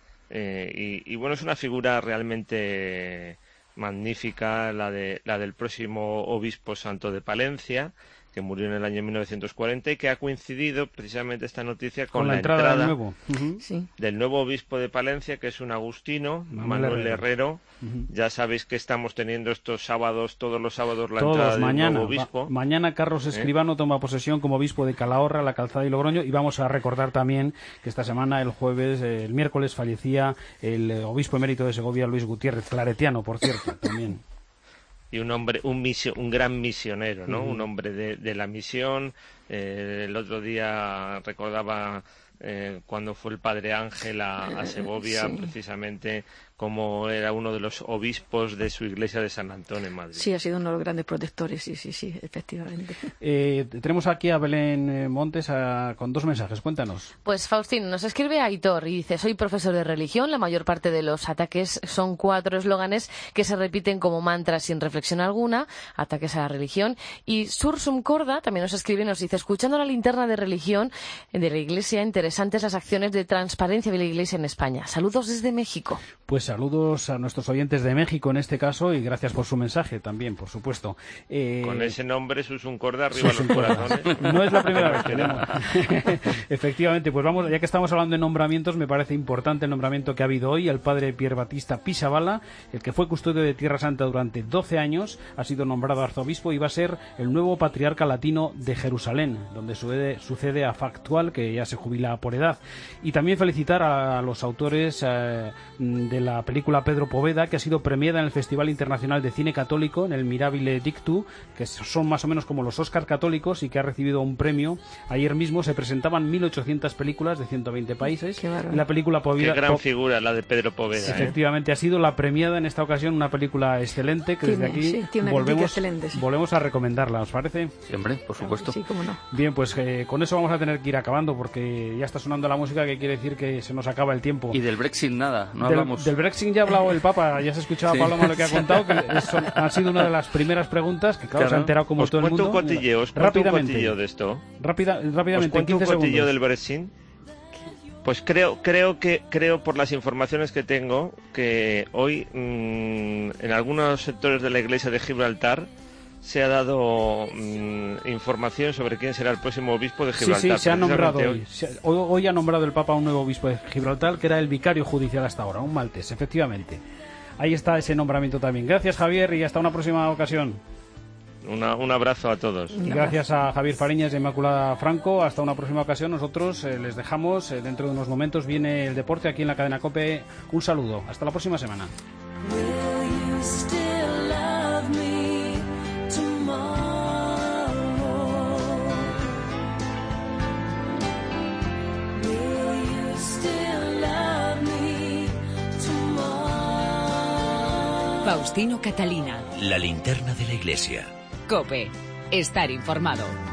[SPEAKER 7] Eh, y, y bueno, es una figura realmente magnífica, la de la del próximo obispo santo de Palencia, que murió en el año mil novecientos cuarenta y que ha coincidido precisamente esta noticia con, con la, la entrada, entrada del, nuevo. Uh-huh. sí. del nuevo obispo de Palencia, que es un agustino, Manuel, Manuel Herrero. Herrero. Uh-huh. Ya sabéis que estamos teniendo estos sábados, todos los sábados, la todos, entrada del mañana, nuevo obispo.
[SPEAKER 3] Va, mañana Carlos Escribano ¿Eh? toma posesión como obispo de Calahorra, La Calzada y Logroño, y vamos a recordar también que esta semana, el jueves, eh, el miércoles, fallecía el eh, obispo emérito de Segovia, Luis Gutiérrez, claretiano, por cierto, también.
[SPEAKER 7] Y un hombre, un, misio, un gran misionero, ¿no? Uh-huh. Un hombre de, de la misión. Eh, el otro día recordaba eh, cuando fue el padre Ángel a, a Segovia, sí. precisamente como era uno de los obispos de su iglesia de San Antón en Madrid.
[SPEAKER 6] Sí, ha sido uno de los grandes protectores, sí, sí, sí, efectivamente.
[SPEAKER 3] Eh, tenemos aquí a Belén Montes a, con dos mensajes, cuéntanos.
[SPEAKER 9] Pues Faustino nos escribe Aitor y dice, soy profesor de religión, la mayor parte de los ataques son cuatro eslóganes que se repiten como mantras sin reflexión alguna, ataques a la religión. Y Sursum Corda también nos escribe y nos dice, escuchando la linterna de religión de la iglesia, interesantes las acciones de transparencia de la iglesia en España. Saludos desde México.
[SPEAKER 3] Pues saludos a nuestros oyentes de México en este caso y gracias por su mensaje también, por supuesto.
[SPEAKER 7] Eh... Con ese nombre, Susun Corda, arriba Susun los corazones.
[SPEAKER 3] No es la primera vez que tenemos. Efectivamente, pues vamos, ya que estamos hablando de nombramientos, me parece importante el nombramiento que ha habido hoy al padre Pier Battista Pisabala, el que fue custodio de Tierra Santa durante doce años, ha sido nombrado arzobispo y va a ser el nuevo patriarca latino de Jerusalén, donde sucede, sucede a Factual, que ya se jubila por edad. Y también felicitar a los autores eh, de la la película Pedro Poveda, que ha sido premiada en el Festival Internacional de Cine Católico, en el Mirabile Dictu, que son más o menos como los Oscar católicos, y que ha recibido un premio. Ayer mismo se presentaban mil ochocientas películas de ciento veinte países. Y la película Poveda...
[SPEAKER 7] Qué gran figura la de Pedro Poveda.
[SPEAKER 3] Sí, efectivamente, ¿eh? Ha sido la premiada en esta ocasión, una película excelente, que
[SPEAKER 6] tiene,
[SPEAKER 3] desde aquí
[SPEAKER 6] sí, tiene una
[SPEAKER 3] volvemos,
[SPEAKER 6] excelente, sí.
[SPEAKER 3] volvemos a recomendarla, ¿os parece?
[SPEAKER 5] Siempre, por supuesto.
[SPEAKER 6] Sí, cómo no.
[SPEAKER 3] Bien, pues eh, con eso vamos a tener que ir acabando, porque ya está sonando la música, que quiere decir que se nos acaba el tiempo.
[SPEAKER 5] Y del Brexit nada, no
[SPEAKER 3] del,
[SPEAKER 5] hablamos.
[SPEAKER 3] Del Brexit ya ha hablado el Papa, ya se escuchaba
[SPEAKER 5] Sí.
[SPEAKER 3] Paloma lo que ha contado, que eso ha sido una de las primeras preguntas que, claro,
[SPEAKER 7] Claro.
[SPEAKER 3] se ha enterado como
[SPEAKER 7] Os
[SPEAKER 3] todo el mundo.
[SPEAKER 7] cuento un cotillo, os cuento
[SPEAKER 3] rápidamente,
[SPEAKER 7] un cotillo de esto.
[SPEAKER 3] Rápida, rápidamente,
[SPEAKER 7] Os cuento
[SPEAKER 3] en
[SPEAKER 7] un
[SPEAKER 3] quince
[SPEAKER 7] cotillo
[SPEAKER 3] segundos.
[SPEAKER 7] del Brexit. Pues creo, creo que, creo por las informaciones que tengo, que hoy mmm, en algunos sectores de la Iglesia de Gibraltar se ha dado mmm, información sobre quién será el próximo obispo de Gibraltar.
[SPEAKER 3] Sí, sí, se ha nombrado
[SPEAKER 7] hoy.
[SPEAKER 3] hoy. Se- hoy. Hoy ha nombrado el Papa un nuevo obispo de Gibraltar, que era el vicario judicial hasta ahora, un maltés, efectivamente. Ahí está ese nombramiento también. Gracias, Javier, y hasta una próxima ocasión.
[SPEAKER 7] Una, un abrazo a todos.
[SPEAKER 3] Y gracias a Javier Fariñas y Inmaculada Franco. Hasta una próxima ocasión. Nosotros eh, les dejamos. Eh, dentro de unos momentos viene el deporte aquí en la cadena COPE. Un saludo. Hasta la próxima semana.
[SPEAKER 1] Faustino Catalina.
[SPEAKER 2] La linterna de la iglesia.
[SPEAKER 1] COPE. Estar informado.